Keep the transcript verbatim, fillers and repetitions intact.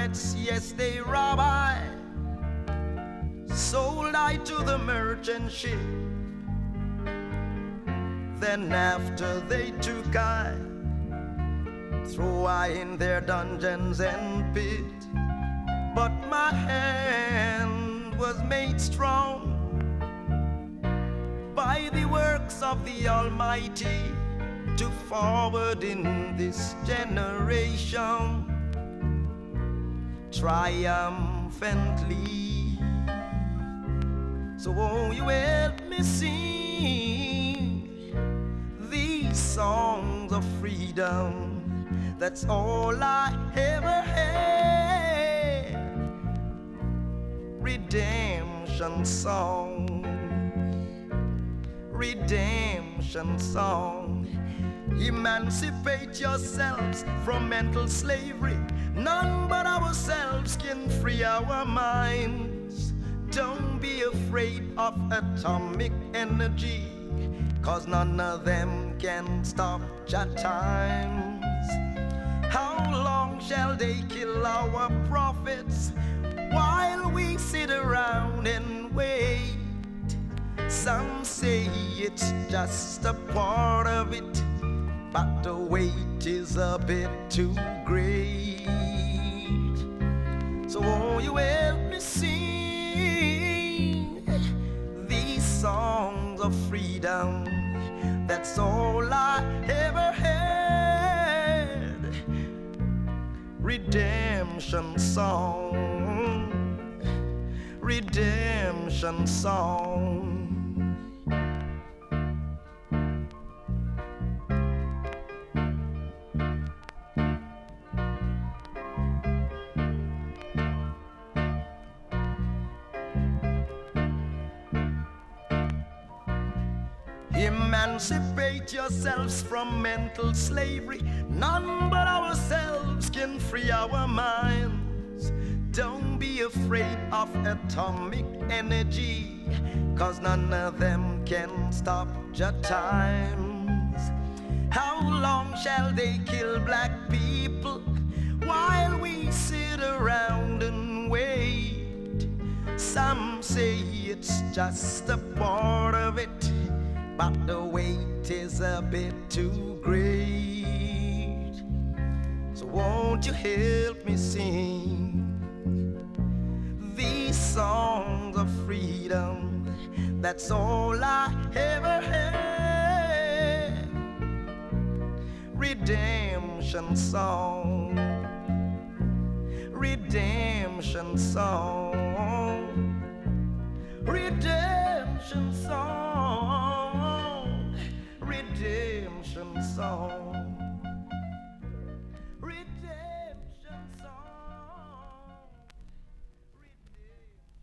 pirates, yes, they rob I. Sold I to the merchant ship. Then after they took I, threw I in their dungeons and pit. But my hand was made strong by the works of the Almighty to forward in this generation triumphantly. So won't you help me sing these songs of freedom? That's all I ever had. Redemption song, redemption song. Emancipate yourselves from mental slavery. None but ourselves can free our minds. Don't be afraid of atomic energy, 'cause none of them can stop your times. How long shall they kill our prophets while we sit around and wait? Some say it's just a part of it, but the wait is a bit too great. So won't you help me sing these songs of freedom? That's all I ever had. Redemption song, redemption song. Emancipate yourselves from mental slavery. None but ourselves can free our minds. Don't be afraid of atomic energy, 'cause none of them can stop your times. How long shall they kill black people while we sit around and wait? Some say it's just a part of it, but the wait is a bit too great. So won't you help me sing these songs of freedom? That's all I ever had. Redemption song, redemption song, redemption song, redemption song.